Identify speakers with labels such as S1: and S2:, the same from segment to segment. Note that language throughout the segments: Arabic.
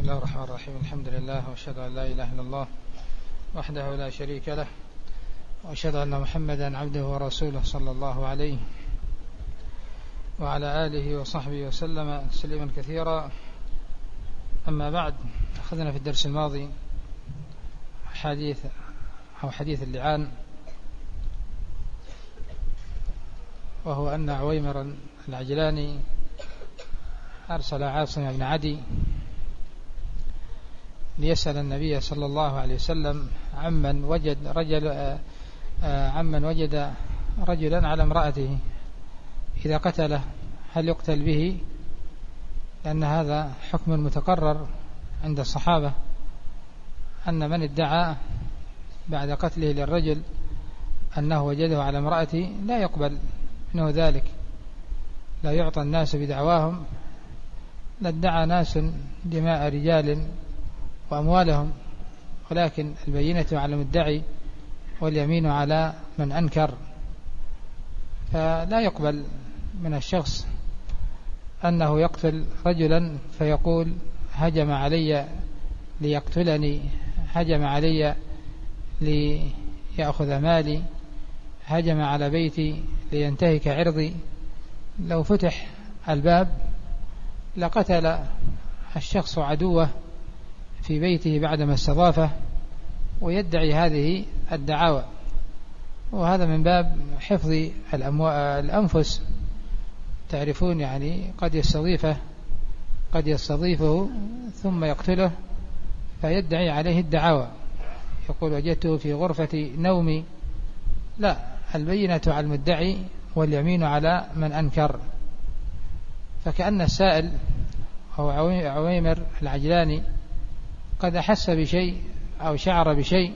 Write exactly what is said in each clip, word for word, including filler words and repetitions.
S1: الله الرحمن الرحيم. الحمد لله وأشهد أن لا إله إلا الله وحده لا شريك له، وأشهد أن محمدا عبده ورسوله صلى الله عليه وعلى آله وصحبه وسلم تسليما كثيرا. أما بعد، أخذنا في الدرس الماضي حديث أو حديث اللعان، وهو أن عويمر العجلاني أرسل عاصم بن عدي ليسأل النبي صلى الله عليه وسلم عمن وجد رجل عمن وجد رجلا على امرأته إذا قتله هل يقتل به، لأن هذا حكم متقرر عند الصحابة أن من ادعى بعد قتله للرجل أنه وجده على امرأته لا يقبل منه ذلك، لا يعطى الناس بدعواهم. لادعى ناس دماء رجال وأموالهم، ولكن البينة على المدعي واليمين على من أنكر، فلا يقبل من الشخص أنه يقتل رجلا فيقول هجم علي ليقتلني، هجم علي ليأخذ مالي، هجم على بيتي لينتهك عرضي. لو فتح الباب لقتل الشخص عدوه في بيته بعدما استضافه ويدعي هذه الدعاوى، وهذا من باب حفظ الأنفس. تعرفون يعني قد يستضيفه قد يستضيفه ثم يقتله فيدعي عليه الدعاوى، يقول وجدته في غرفة نومي. لا، البينة على المدعي واليمين على من أنكر. فكأن السائل هو عويمر العجلاني قد أحس بشيء أو شعر بشيء،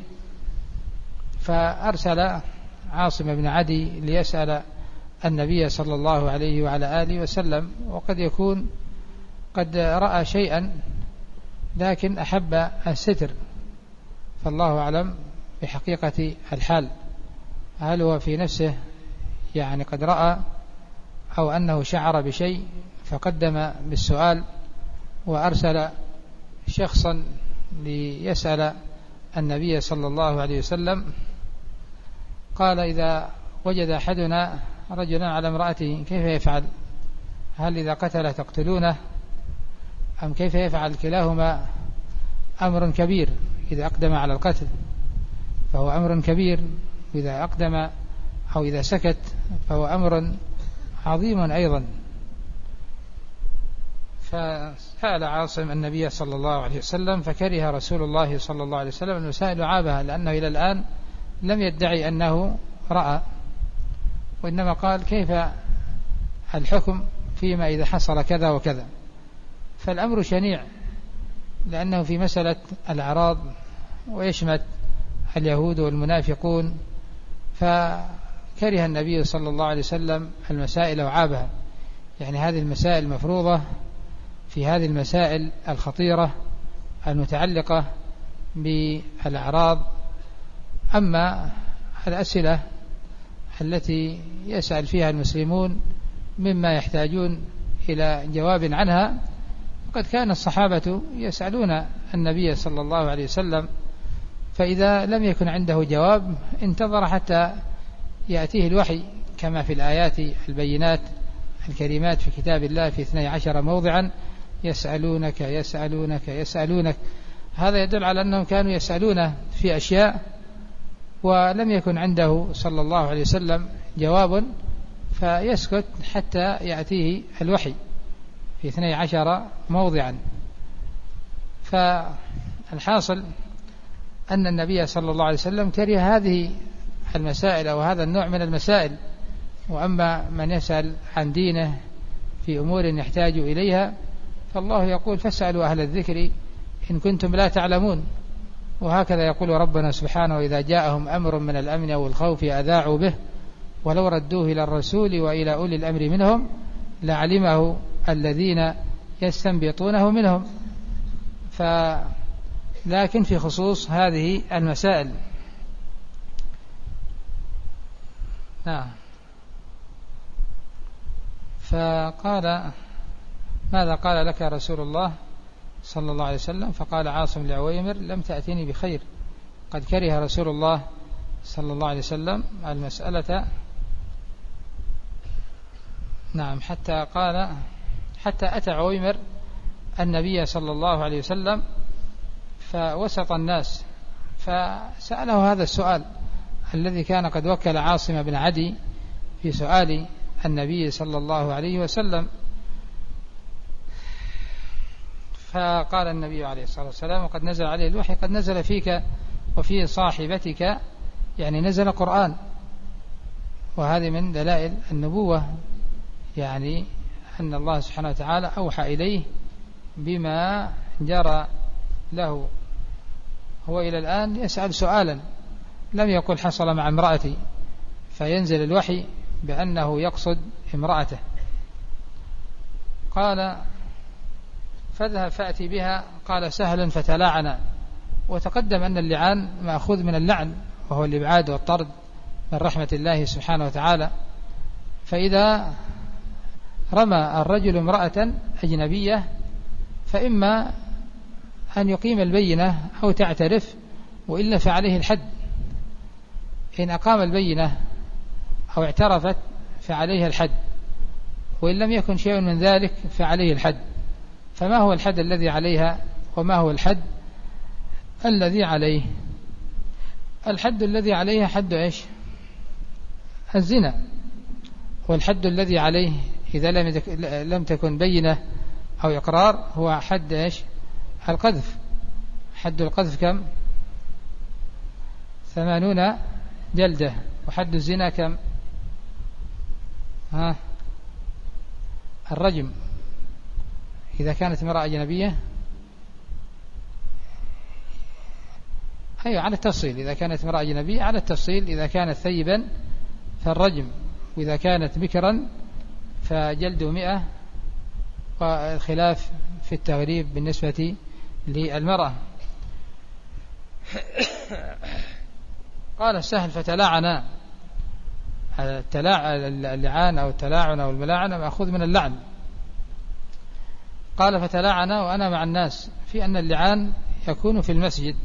S1: فأرسل عاصم بن عدي ليسأل النبي صلى الله عليه وعلى آله وسلم، وقد يكون قد رأى شيئا لكن أحب الستر، فالله أعلم بحقيقة الحال، هل هو في نفسه يعني قد رأى أو أنه شعر بشيء فقدم بالسؤال وأرسل شخصا ليسأل النبي صلى الله عليه وسلم. قال إذا وجد أحدنا رجلا على امرأته كيف يفعل؟ هل إذا قتل تقتلونه أم كيف يفعل؟ كلاهما أمر كبير، إذا أقدم على القتل فهو أمر كبير، وإذا أقدم أو إذا سكت فهو أمر عظيم أيضا. فسأل عاصم النبي صلى الله عليه وسلم، فكره رسول الله صلى الله عليه وسلم المسائل عابها، لأنه إلى الآن لم يدعي أنه رأى، وإنما قال كيف الحكم فيما إذا حصل كذا وكذا. فالأمر شنيع، لأنه في مسألة الأعراض ويشمت اليهود والمنافقون، فكره النبي صلى الله عليه وسلم المسائل وعابها. يعني هذه المسائل مفروضة في هذه المسائل الخطيرة المتعلقة بالأعراض. أما الأسئلة التي يسأل فيها المسلمون مما يحتاجون إلى جواب عنها، قد كان الصحابة يسألون النبي صلى الله عليه وسلم، فإذا لم يكن عنده جواب انتظر حتى يأتيه الوحي، كما في الآيات البينات الكريمات في كتاب الله في اثني عشر موضعا يسألونك يسألونك يسألونك. هذا يدل على أنهم كانوا يسألونه في أشياء ولم يكن عنده صلى الله عليه وسلم جواب، فيسكت حتى يأتيه الوحي في اثني عشر موضعا. فالحاصل أن النبي صلى الله عليه وسلم كره هذه المسائل أو هذا النوع من المسائل. وأما من يسأل عن دينه في أمور يحتاج إليها فالله يقول فاسألوا أهل الذكر إن كنتم لا تعلمون. وهكذا يقول ربنا سبحانه إذا جاءهم أمر من الأمن أو الخوف أذاعوا به ولو ردوه إلى الرسول وإلى أولي الأمر منهم لعلمه الذين يستنبطونه منهم. لكن في خصوص هذه المسائل نعم. فقال ماذا قال لك رسول الله صلى الله عليه وسلم، فقال عاصم لعويمر لم تأتني بخير، قد كره رسول الله صلى الله عليه وسلم المسألة. نعم، حتى قال حتى أتى عويمر النبي صلى الله عليه وسلم فوسط الناس فسأله هذا السؤال الذي كان قد وكل عاصم بن عدي في سؤال النبي صلى الله عليه وسلم. فقال النبي عليه الصلاة والسلام وقد نزل عليه الوحي قد نزل فيك وفي صاحبتك، يعني نزل قرآن، وهذه من دلائل النبوة، يعني أن الله سبحانه وتعالى أوحى إليه بما جرى له. هو إلى الآن يسأل سؤالا لم يقل حصل مع امرأتي، فينزل الوحي بأنه يقصد امرأته. قال فاذهب فأتي بها، قال سهل فتلاعنا. وتقدم أن اللعان مأخوذ من اللعن، وهو الإبعاد والطرد من رحمة الله سبحانه وتعالى. فإذا رمى الرجل امرأة أجنبية فإما أن يقيم البينة أو تعترف، وإلا فعليه الحد. إن أقام البينة أو اعترفت فعليها الحد، وإن لم يكن شيء من ذلك فعليه الحد. فما هو الحد الذي عليها وما هو الحد الذي عليه؟ الحد الذي عليها حد إيش؟ الزنا. والحد الذي عليه إذا لم تكن بينة أو إقرار هو حد إيش؟ القذف. حد القذف كم؟ ثمانون جلدة. وحد الزنا كم؟ ها الرجم إذا كانت امرأة أجنبية. أيوة على التفصيل، إذا كانت امرأة أجنبية على التفصيل، إذا كانت ثيبا فالرجم، وإذا كانت بكرا فجلد مئة، والخلاف في التغريب بالنسبة للمرأة. قال السهل فتلاعنا. اللعان أو التلاعن أو الملاعنة مأخوذ من اللعن. قال فتلاعنا وأنا مع الناس، في أن اللعان يكون في المسجد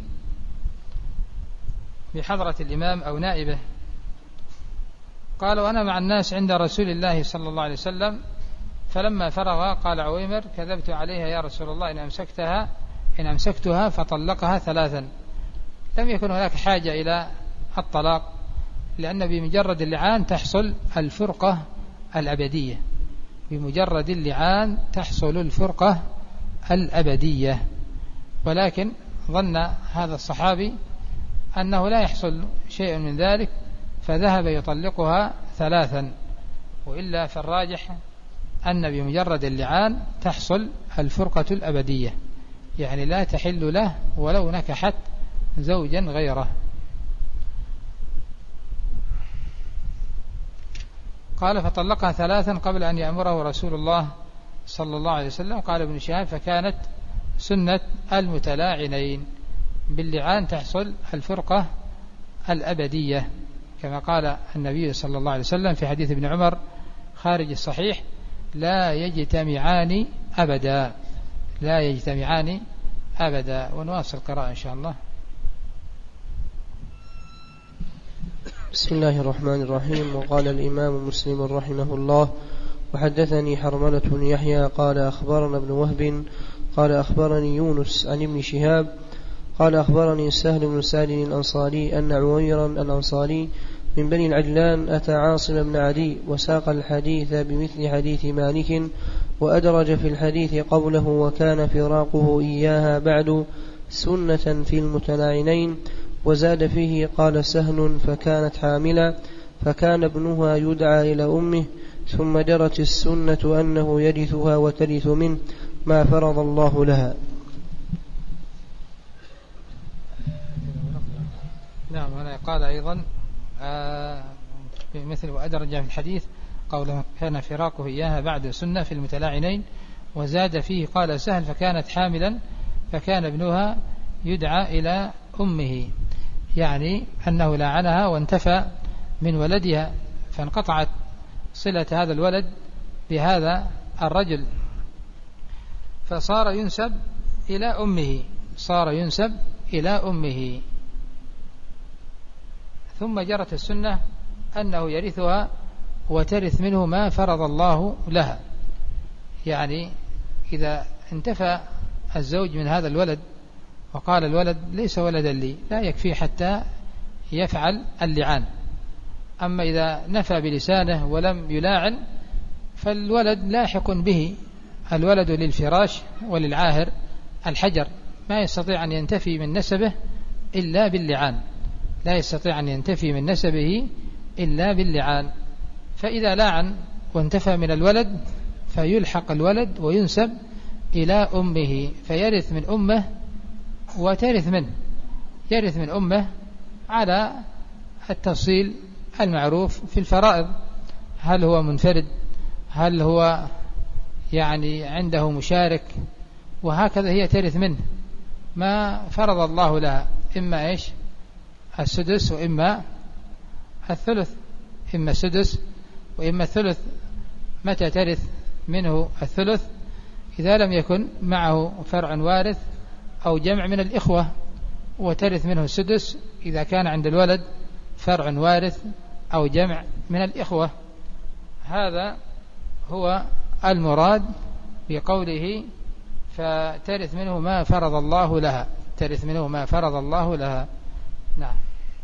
S1: بحضرة الإمام أو نائبه. قال وأنا مع الناس عند رسول الله صلى الله عليه وسلم، فلما فرغ قال عويمر كذبت عليها يا رسول الله، إن أمسكتها إن أمسكتها فطلقها ثلاثا. لم يكن هناك حاجة إلى الطلاق، لأن بمجرد اللعان تحصل الفرقة الأبدية. بمجرد اللعان تحصل الفرقة الأبدية. ولكن ظن هذا الصحابي أنه لا يحصل شيء من ذلك، فذهب يطلقها ثلاثا. وإلا فالراجح أن بمجرد اللعان تحصل الفرقة الأبدية، يعني لا تحل له ولو نكحت زوجا غيره. قال فطلقها ثلاثا قبل أن يأمره رسول الله صلى الله عليه وسلم. قال ابن شهاب فكانت سنة المتلاعنين، باللعان تحصل الفرقة الأبدية، كما قال النبي صلى الله عليه وسلم في حديث ابن عمر خارج الصحيح لا يجتمعان أبدا، لا يجتمعان أبدا. ونواصل القراءة إن شاء الله.
S2: بسم الله الرحمن الرحيم. وقال الإمام مسلم رحمه الله وحدثني حرملة بن يحيى قال أخبرنا ابن وهب قال أخبرني يونس عن ابن شهاب قال أخبرني سهل بن سعد الأنصاري أن عويرا الأنصاري من بني العجلان أتى عاصم بن عدي وساق الحديث بمثل حديث مالك، وأدرج في الحديث قوله وكان فراقه إياها بعد سنة في المتلاعنين، وزاد فيه قال سهل فكانت حاملا فكان ابنها يدعى إلى أمه، ثم جرت السنة أنه يرثها وترث منه ما فرض الله لها.
S1: نعم. هنا قال أيضا آه مثل وأدرج في الحديث قوله كان فراقه إياها بعد سنة في المتلاعنين، وزاد فيه قال سهل فكانت حاملا فكان ابنها يدعى إلى أمه، يعني أنه لعنها وانتفى من ولدها، فانقطعت صلة هذا الولد بهذا الرجل، فصار ينسب إلى أمه، صار ينسب إلى أمه. ثم جرت السنة أنه يرثها وترث منه ما فرض الله لها. يعني إذا انتفى الزوج من هذا الولد وقال الولد ليس ولدا لي، لا يكفي حتى يفعل اللعان. أما إذا نفى بلسانه ولم يلاعن فالولد لاحق به، الولد للفراش وللعاهر الحجر، ما يستطيع أن ينتفي من نسبه إلا باللعان، لا يستطيع أن ينتفي من نسبه إلا باللعان. فإذا لاعن وانتفى من الولد فيلحق الولد وينسب إلى أمه، فيرث من أمه وترث منه، يرث من أمه على التفصيل المعروف في الفرائض، هل هو منفرد، هل هو يعني عنده مشارك، وهكذا هي ترث منه ما فرض الله لها، إما إيش السدس وإما الثلث، إما السدس وإما الثلث. متى ترث منه الثلث؟ إذا لم يكن معه فرع وارث أو جمع من الإخوة، وترث منه السدس إذا كان عند الولد فرع وارث أو جمع من الإخوة. هذا هو المراد بقوله فترث منه ما فرض الله لها، ترث منه ما فرض الله لها. نعم.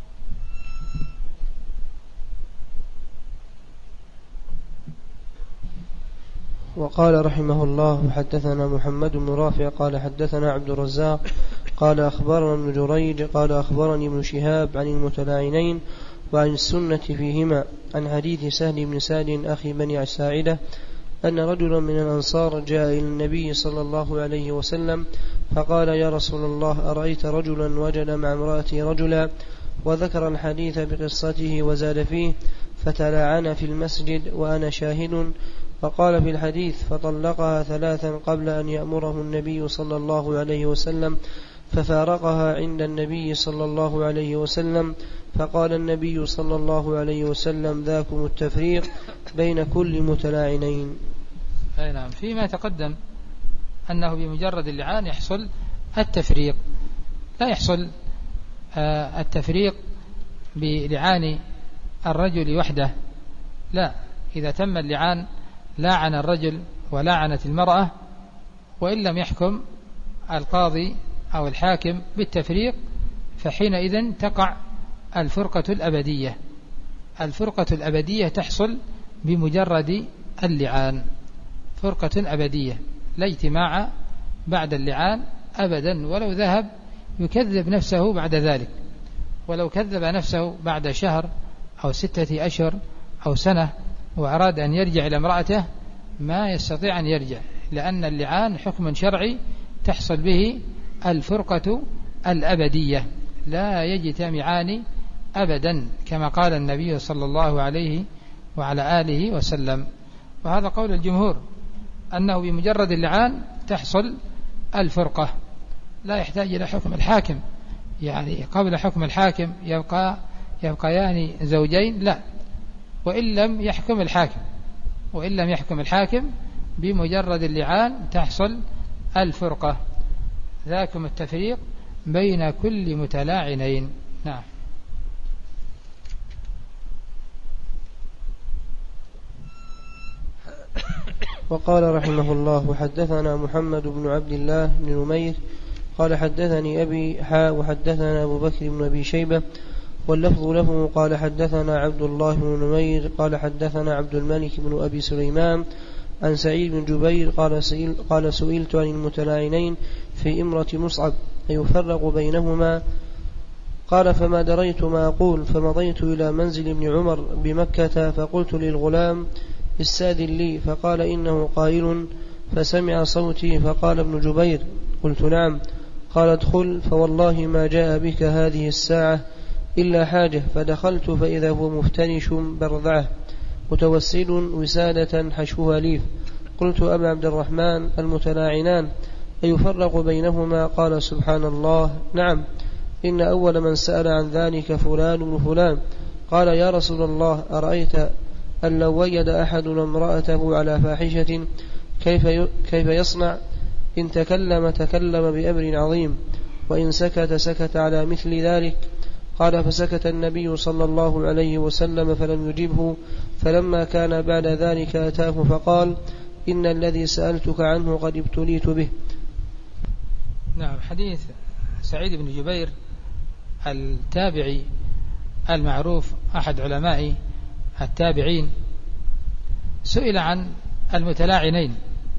S2: وقال رحمه الله حدثنا محمد بن رافع قال حدثنا عبد الرزاق قال أخبرنا ابن جريج قال أخبرني ابن شهاب عن المتلاعنين وعن السنة فيهما عن حديث سهل بن سعد أخي بني ساعدة أن رجلا من الأنصار جاء إلى النبي صلى الله عليه وسلم فقال يا رسول الله أرأيت رجلا وجد مع امرأته رجلا، وذكر الحديث بقصته وزاد فيه فتلاعن في المسجد وأنا شاهد، فقال في الحديث فطلقها ثلاثا قبل أن يأمره النبي صلى الله عليه وسلم، ففارقها عند النبي صلى الله عليه وسلم، فقال النبي صلى الله عليه وسلم ذاكم التفريق بين كل متلاعنين.
S1: أي نعم. فيما تقدم أنه بمجرد اللعان يحصل التفريق، لا يحصل آه التفريق بلعان الرجل وحده، لا، إذا تم اللعان لاعن الرجل ولاعنت المرأة وإن لم يحكم القاضي أو الحاكم بالتفريق فحينئذ تقع الفرقة الأبدية. الفرقة الأبدية تحصل بمجرد اللعان، فرقة أبدية لا اجتماع بعد اللعان أبدا، ولو ذهب يكذب نفسه بعد ذلك، ولو كذب نفسه بعد شهر أو ستة أشهر أو سنة وأراد أن يرجع إلى امرأته ما يستطيع أن يرجع، لأن اللعان حكم شرعي تحصل به الفرقة الأبدية، لا يجتمعان أبدا كما قال النبي صلى الله عليه وعلى آله وسلم. وهذا قول الجمهور أنه بمجرد اللعان تحصل الفرقة، لا يحتاج إلى حكم الحاكم، يعني قبل حكم الحاكم يبقى يبقيان زوجين، لا، وإن لم يحكم الحاكم وإن لم يحكم الحاكم بمجرد اللعان تحصل الفرقة، ذاكم التفريق بين كل متلاعنين. نعم.
S2: وقال رحمه الله حدثنا محمد بن عبد الله بن نمير قال حدثني أبي حا وحدثنا أبو بكر بن أبي شيبة واللفظ له قال حدثنا عبد الله بن نمير قال حدثنا عبد الملك بن أبي سليمان عن سعيد بن جبير قال, سئل قال سئلت عن المتلاعنين في إمرة مصعب أيفرق بينهما؟ قال فما دريت ما أقول، فمضيت إلى منزل ابن عمر بمكة فقلت للغلام استاذن لي، فقال إنه قائل، فسمع صوتي فقال ابن جبير قلت نعم، قال ادخل، فوالله ما جاء بك هذه الساعة إلا حاجة، فدخلت فإذا هو مفترش برذعه متوسد وسادة حشوها ليف. قلت أبا عبد الرحمن المتلاعنان أيفرق بينهما؟ قال سبحان الله نعم، إن أول من سأل عن ذلك فلان بن فلان. قال يا رسول الله أرأيت أن لو وجد أحدنا امرأته على فاحشة كيف كيف يصنع؟ إن تكلم تكلم بأمر عظيم، وإن سكت سكت على مثل ذلك. قال: فسكت النبي صلى الله عليه وسلم فلم يجبه، فلما كان بعد ذلك أتاه فقال: إن الذي سألتك عنه قد ابتليت به.
S1: نعم. حديث سعيد بن جبير التابعي المعروف أحد علماء التابعين سئل عن المتلاعنين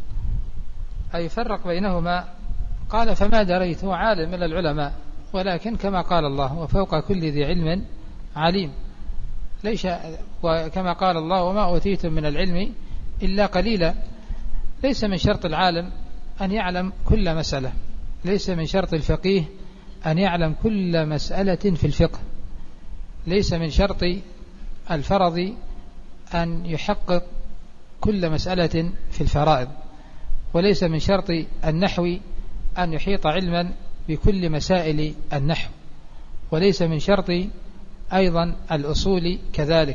S1: أي فرق بينهما، قال: فما دريت. هو عالم من العلماء، ولكن كما قال الله: وفوق كل ذي علم عليم. ليس وكما قال الله: وما أوتيتم من العلم إلا قليلا. ليس من شرط العالم أن يعلم كل مسألة، ليس من شرط الفقيه أن يعلم كل مسألة في الفقه، ليس من شرط الفرض أن يحقق كل مسألة في الفرائض، وليس من شرط النحو أن يحيط علما بكل مسائل النحو، وليس من شرط أيضا الأصول كذلك.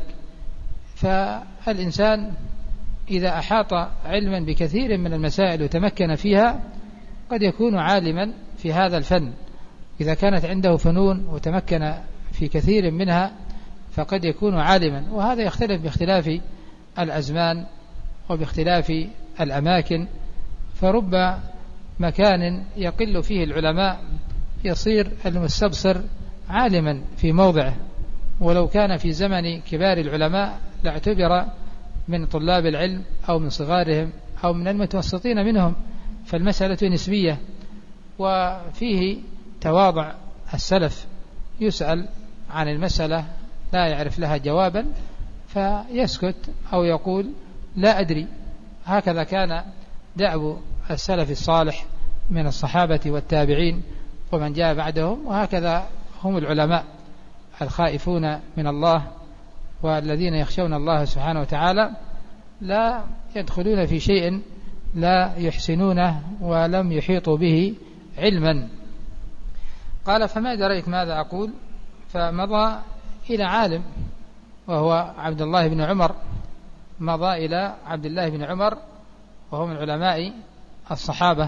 S1: فالإنسان إذا أحاط علما بكثير من المسائل وتمكن فيها قد يكون عالما في هذا الفن. إذا كانت عنده فنون وتمكن في كثير منها فقد يكون عالما، وهذا يختلف باختلاف الأزمان وباختلاف الأماكن. فرب مكان يقل فيه العلماء يصير المستبصر عالما في موضعه، ولو كان في زمن كبار العلماء لاعتبر من طلاب العلم أو من صغارهم أو من المتوسطين منهم، فالمسألة نسبية. وفيه تواضع السلف، يسأل عن المسألة لا يعرف لها جوابا فيسكت أو يقول: لا أدري. هكذا كان دأب السلف الصالح من الصحابة والتابعين ومن جاء بعدهم، وهكذا هم العلماء الخائفون من الله والذين يخشون الله سبحانه وتعالى، لا يدخلون في شيء لا يحسنونه ولم يحيطوا به علما. قال: فما دريت ماذا أقول، فمضى إلى عالم وهو عبد الله بن عمر، مضى إلى عبد الله بن عمر وهو من علماء الصحابة،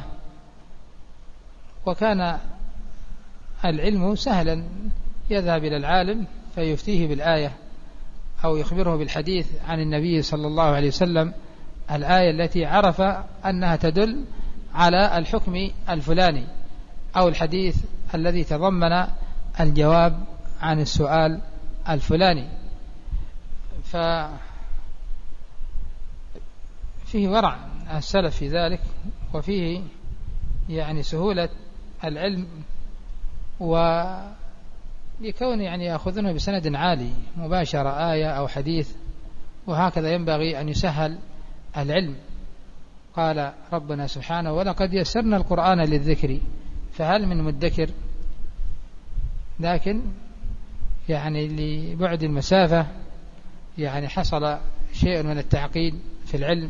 S1: وكان العلم سهلا، يذهب إلى العالم فيفتيه بالآية أو يخبره بالحديث عن النبي صلى الله عليه وسلم، الآية التي عرف أنها تدل على الحكم الفلاني أو الحديث الذي تضمن الجواب عن السؤال الفلاني. ففيه ورع السلف في ذلك، وفيه يعني سهولة العلم، ولكون يعني يأخذونه بسند عالي مباشرة آية أو حديث، وهكذا ينبغي أن يسهل العلم. قال ربنا سبحانه: ولقد يسرنا القرآن للذكر فهل من مدكر. لكن يعني لبعد المسافة يعني حصل شيء من التعقيد في العلم،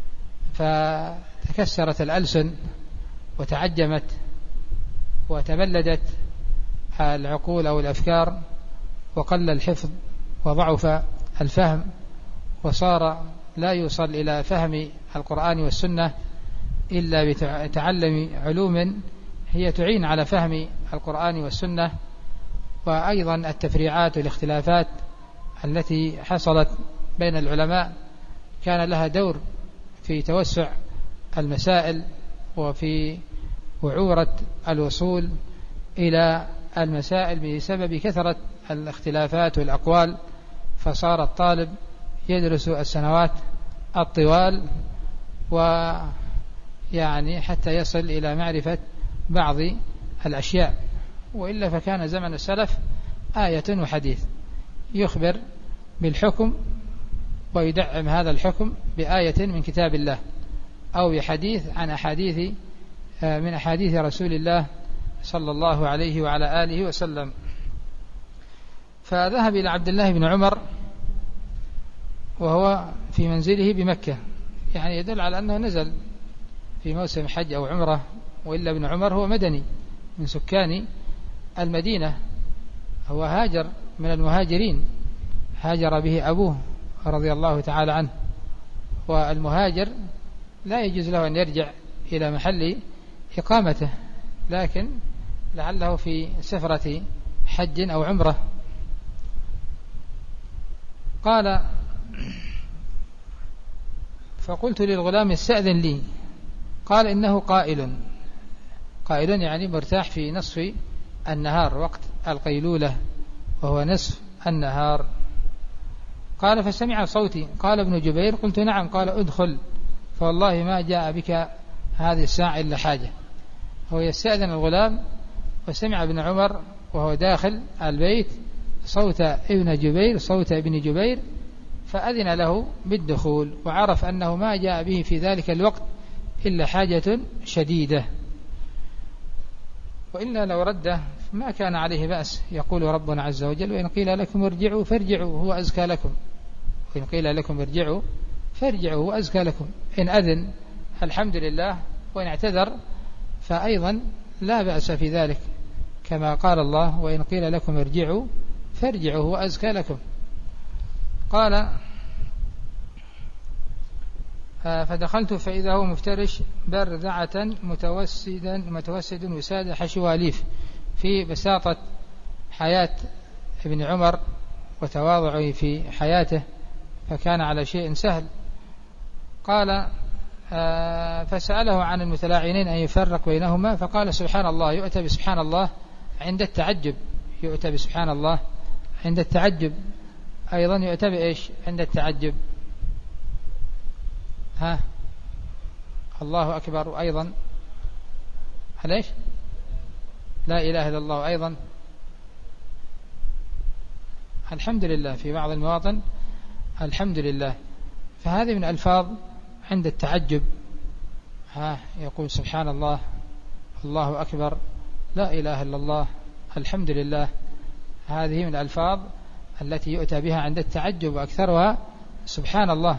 S1: فتكسرت الألسن وتعجمت وتبلدت العقول أو الأفكار، وقل الحفظ وضعف الفهم، وصار لا يوصل إلى فهم القرآن والسنة إلا بتعلم علوم هي تعين على فهم القرآن والسنة. وأيضا التفريعات والاختلافات التي حصلت بين العلماء كان لها دور في توسع المسائل وفي وعورة الوصول إلى المسائل بسبب كثرة الاختلافات والأقوال، فصار الطالب يدرس السنوات الطوال ويعني حتى يصل إلى معرفة بعض الأشياء. وإلا فكان زمن السلف آية وحديث، يخبر بالحكم ويدعم هذا الحكم بآية من كتاب الله أو بحديث عن أحاديث من أحاديث رسول الله صلى الله عليه وعلى آله وسلم. فذهب إلى عبد الله بن عمر وهو في منزله بمكة، يعني يدل على أنه نزل في موسم حج أو عمرة، وإلا ابن عمر هو مدني من سكان المدينة، هو هاجر من المهاجرين، هاجر به أبوه رضي الله تعالى عنه. والمهاجر لا يجوز له أن يرجع إلى محل إقامته، لكن لعله في سفرة حج أو عمرة. قال فقلت للغلام استأذن لي، قال إنه قائل، قائل يعني مرتاح في نصف النهار وقت القيلولة وهو نصف النهار. قال فسمع صوتي، قال ابن جبير قلت نعم، قال ادخل فوالله ما جاء بك هذه الساعة إلا حاجة. هو يستأذن الغلام وسمع ابن عمر وهو داخل البيت صوت ابن جبير صوت ابن جبير فأذن له بالدخول، وعرف أنه ما جاء به في ذلك الوقت إلا حاجة شديدة، وإلا لو رده ما كان عليه بأس. يقول ربنا عز وجل وإن قيل لكم ارجعوا فارجعوا هو أزكى لكم، وإن قيل لكم ارجعوا فارجعوا هو أزكى لكم. إن أذن الحمد لله، وإن اعتذر فأيضا لا بأس في ذلك، كما قال الله وإن قيل لكم ارجعوا فارجعوا هو أزكى لكم. قال فدخلت فإذا هو مفترش برذعة متوسدا متوسد وسادة حشوها ليف، في بساطة حياة ابن عمر وتواضعه في حياته، فكان على شيء سهل. قال فسأله عن المتلاعنين أن يفرق بينهما، فقال سبحان الله. يؤتى بسبحان الله عند التعجب، يؤتى بسبحان الله عند التعجب، أيضا يؤتى بإيش عند التعجب؟ ها الله أكبر، أيضا ليش لا إله إلا الله، أيضا الحمد لله في بعض المواطن الحمد لله. فهذه من ألفاظ عند التعجب، ها يقول سبحان الله، الله أكبر، لا إله إلا الله، الحمد لله. هذه من الألفاظ التي يؤتى بها عند التعجب، وأكثرها سبحان الله.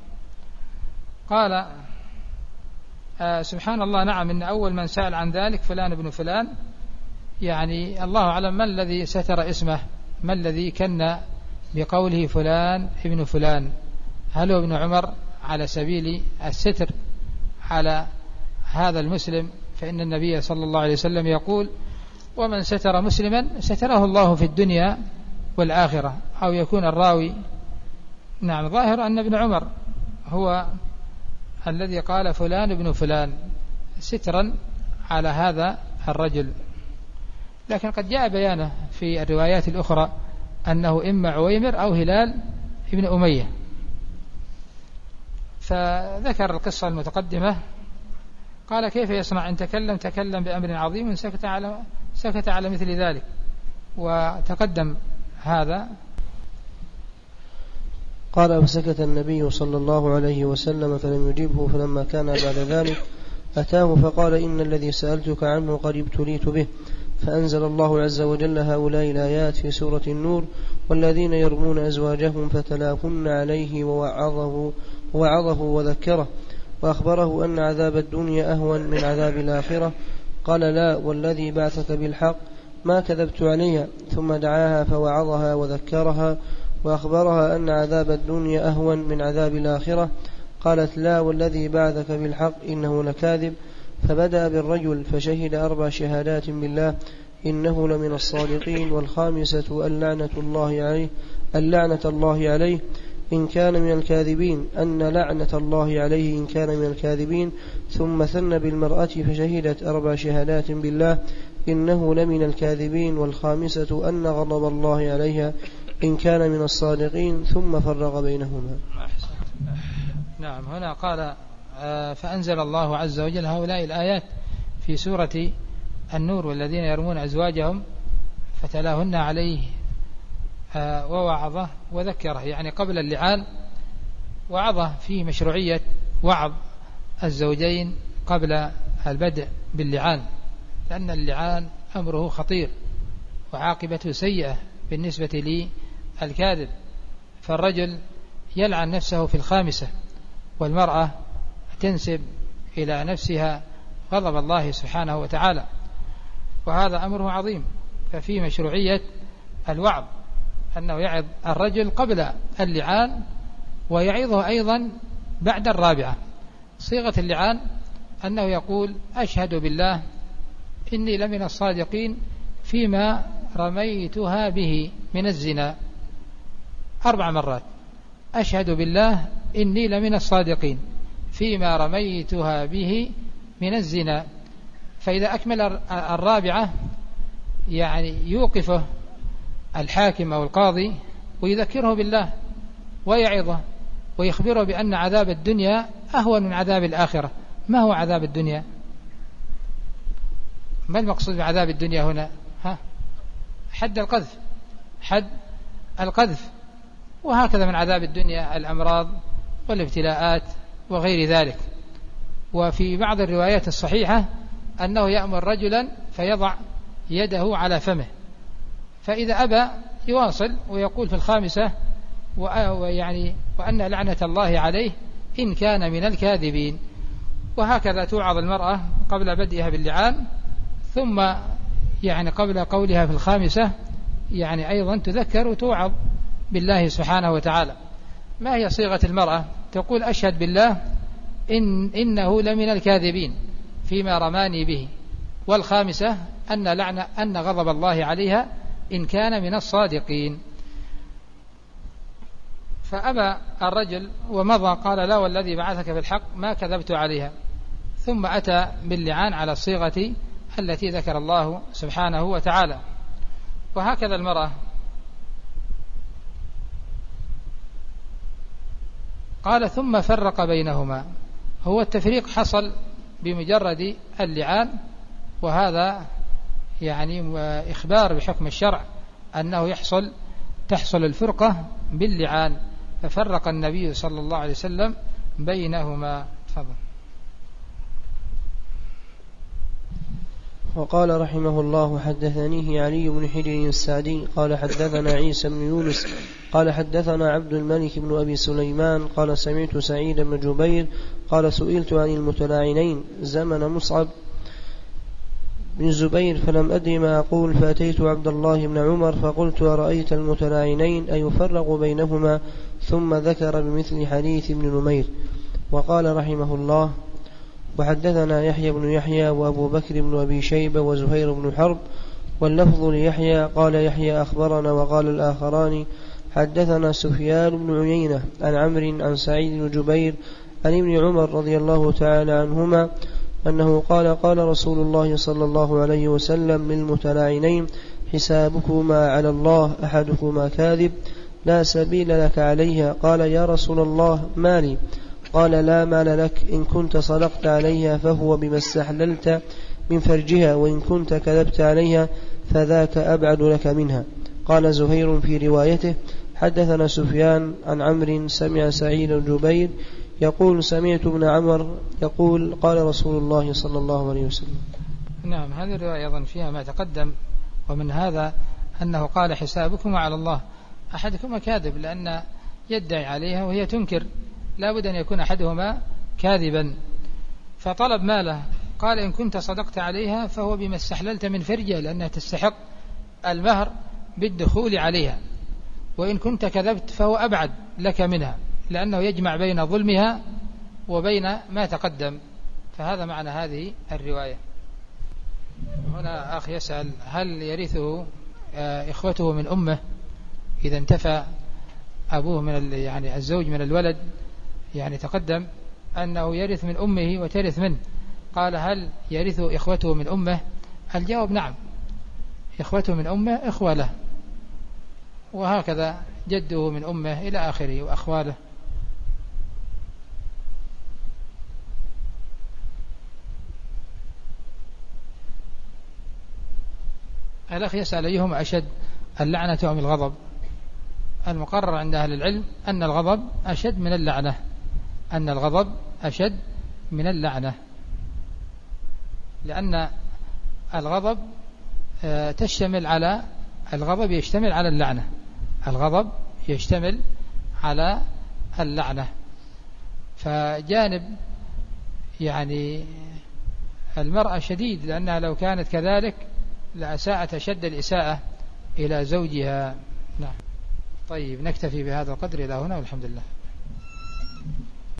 S1: قال آه سبحان الله نعم، إن أول من سأل عن ذلك فلان ابن فلان، يعني الله أعلم ما الذي ستر اسمه، ما الذي كان بقوله فلان ابن فلان، هل هو ابن عمر على سبيل الستر على هذا المسلم؟ فإن النبي صلى الله عليه وسلم يقول ومن ستر مسلما ستره الله في الدنيا والآخرة. أو يكون الراوي نعم ظاهر أن ابن عمر هو الذي قال فلان ابن فلان سترا على هذا الرجل، لكن قد جاء بيانه في الروايات الأخرى أنه إما عويمر أو هلال ابن أمية. فذكر القصة المتقدمة، قال كيف يصنع إن تكلم تكلم بأمر عظيم سكت على سكت على مثل ذلك، وتقدم هذا.
S2: قال فسكت النبي صلى الله عليه وسلم فلم يجبه، فلما كان بعد ذلك أتاه فقال إن الذي سألتك عنه قد ابتليت به. فأنزل الله عز وجل هؤلاء الآيات في سورة النور والذين يرمون أزواجهم فتلاهن عليه ووعظه, ووعظه وذكره وأخبره أن عذاب الدنيا أهون من عذاب الآخرة. قال لا والذي بعثك بالحق ما كذبت عليها، ثم دعاها فوعظها وذكرها وأخبرها أن عذاب الدنيا أهون من عذاب الآخرة. قالت لا والذي بعثك بالحق إنه لكاذب. فبدأ بالرجل فشهد أربع شهادات بالله إنه لمن الصادقين، والخامسة اللعنة الله عليه اللعنة الله عليه إن كان من الكاذبين أن لعنة الله عليه إن كان من الكاذبين. ثم ثنى بالمرأة فشهدت أربع شهادات بالله إنه لمن الكاذبين، والخامسة أن غضب الله عليها إن كان من الصادقين، ثم فرق بينهما.
S1: نعم. هنا قال فأنزل الله عز وجل هؤلاء الآيات في سورة النور والذين يرمون أزواجهم فتلاهن عليه ووعظه وذكره، يعني قبل اللعان وعظه في مشروعية وعظ الزوجين قبل البدء باللعان، لأن اللعان أمره خطير وعاقبته سيئة بالنسبة للكاذب. فالرجل يلعن نفسه في الخامسة، والمرأة تنسب إلى نفسها غضب الله سبحانه وتعالى، وهذا أمره عظيم. ففي مشروعية الوعظ أنه يعظ الرجل قبل اللعان ويعظه أيضا بعد الرابعة. صيغة اللعان أنه يقول أشهد بالله إني لمن الصادقين فيما رميتها به من الزنا أربع مرات. أشهد بالله إني لمن الصادقين فيما رميتها به من الزنا. فإذا أكمل الرابعة يعني يوقفه الحاكم أو القاضي ويذكره بالله ويعظه ويخبره بأن عذاب الدنيا أهون من عذاب الآخرة. ما هو عذاب الدنيا؟ ما المقصود بعذاب الدنيا هنا؟ ها؟ حد القذف، حد القذف، وهكذا من عذاب الدنيا الأمراض والابتلاءات وغير ذلك. وفي بعض الروايات الصحيحة أنه يأمر رجلا فيضع يده على فمه، فإذا أبى يواصل ويقول في الخامسة ويعني وأن لعنة الله عليه إن كان من الكاذبين. وهكذا توعظ المرأة قبل بدئها باللعان، ثم يعني قبل قولها في الخامسة يعني أيضا تذكر وتوعظ بالله سبحانه وتعالى. ما هي صيغة المرأة؟ تقول أشهد بالله إن إنه لمن الكاذبين فيما رماني به، والخامسة أن لعنة أن غضب الله عليها إن كان من الصادقين. فأبى الرجل ومضى قال لا والذي بعثك بالحق ما كذبت عليها، ثم أتى باللعان على الصيغة التي ذكر الله سبحانه وتعالى. وهكذا المرأة. قال ثم فرق بينهما. هو التفريق حصل بمجرد اللعان، وهذا يعني إخبار بحكم الشرع أنه يحصل تحصل الفرقة باللعان، ففرق النبي صلى الله عليه وسلم بينهما. تفضل.
S2: وقال رحمه الله حدثنيه علي بن حجر السعدي قال حدثنا عيسى بن يونس قال حدثنا عبد الملك بن أبي سليمان قال سمعت سعيد بن جبير قال سئلت عن المتلاعنين زمن مصعب بن الزبير فلم أدري ما أقول، فأتيت عبد الله بن عمر فقلت أرأيت المتلاعنين أيفرق بينهما؟ ثم ذكر بمثل حديث ابن نمير. وقال رحمه الله وحدثنا يحيى بن يحيى وأبو بكر بن أبي شيبة وزهير بن حرب، واللفظ ليحيى قال يحيى أخبرنا، وقال الآخران حدثنا سفيان بن عيينة عن عمرو عن سعيد بن جبير عن ابن عمر رضي الله تعالى عنهما أنه قال قال رسول الله صلى الله عليه وسلم للمتلاعنين حسابكما على الله أحدكما كاذب لا سبيل لك عليها. قال يا رسول الله مالي؟ قال لا مال لك، إن كنت صدقت عليها فهو بما استحللت من فرجها، وإن كنت كذبت عليها فذاك أبعد لك منها. قال زهير في روايته حدثنا سفيان عن عمرو سمع سعيد بن جبير يقول سمعت ابن عمر يقول قال رسول الله صلى الله عليه وسلم.
S1: نعم، هذه الرواية أيضا فيها ما تقدم، ومن هذا أنه قال حسابكم على الله أحدكما كاذب، لأن يدعي عليها وهي تنكر، لا بد أن يكون أحدهما كاذبا. فطلب ماله، قال إن كنت صدقت عليها فهو بما استحللت من فرجها، لأنها تستحق المهر بالدخول عليها، وإن كنت كذبت فهو أبعد لك منها، لأنه يجمع بين ظلمها وبين ما تقدم. فهذا معنى هذه الرواية. هنا أخ يسأل هل يرثه إخوته من أمه إذا انتفى أبوه من يعني الزوج من الولد؟ يعني تقدم أنه يرث من أمه وترث منه. قال هل يرث إخوته من أمه؟ الجواب نعم، إخوته من أمه إخوة له، وهكذا جده من أمه إلى آخره وأخواله. الأخ يسأل أيهما أشد اللعنة أم الغضب؟ المقرر عند أهل العلم أن الغضب أشد من اللعنة، أن الغضب أشد من اللعنة، لأن الغضب تشتمل على الغضب يشتمل على اللعنة، الغضب يشتمل على اللعنة. فجانب يعني المرأة شديد، لأنها لو كانت كذلك لأساءت أشد الإساءة إلى زوجها. نعم. طيب، نكتفي بهذا القدر إلى هنا، والحمد لله.